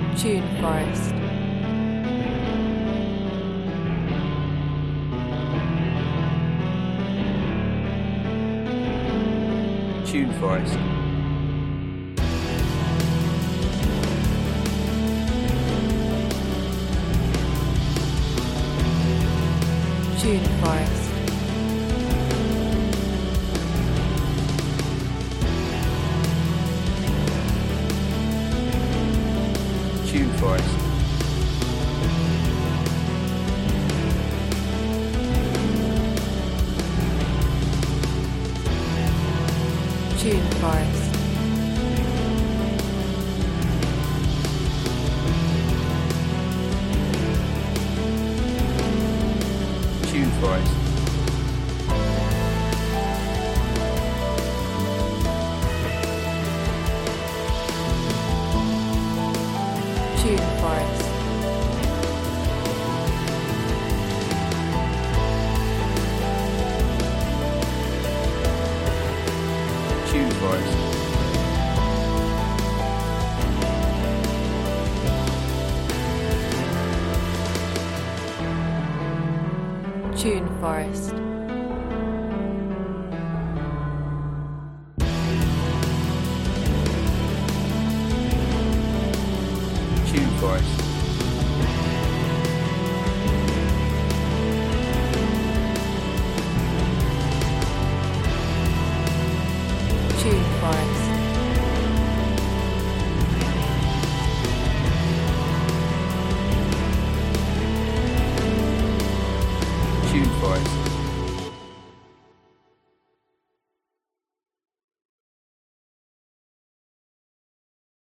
Tune Forest. Tune Forest. Tune Forest. Tune Forest. Tune Forest. Tune Forest. Tune Forest. Tune Forest. Tune Forest. Tune Forest.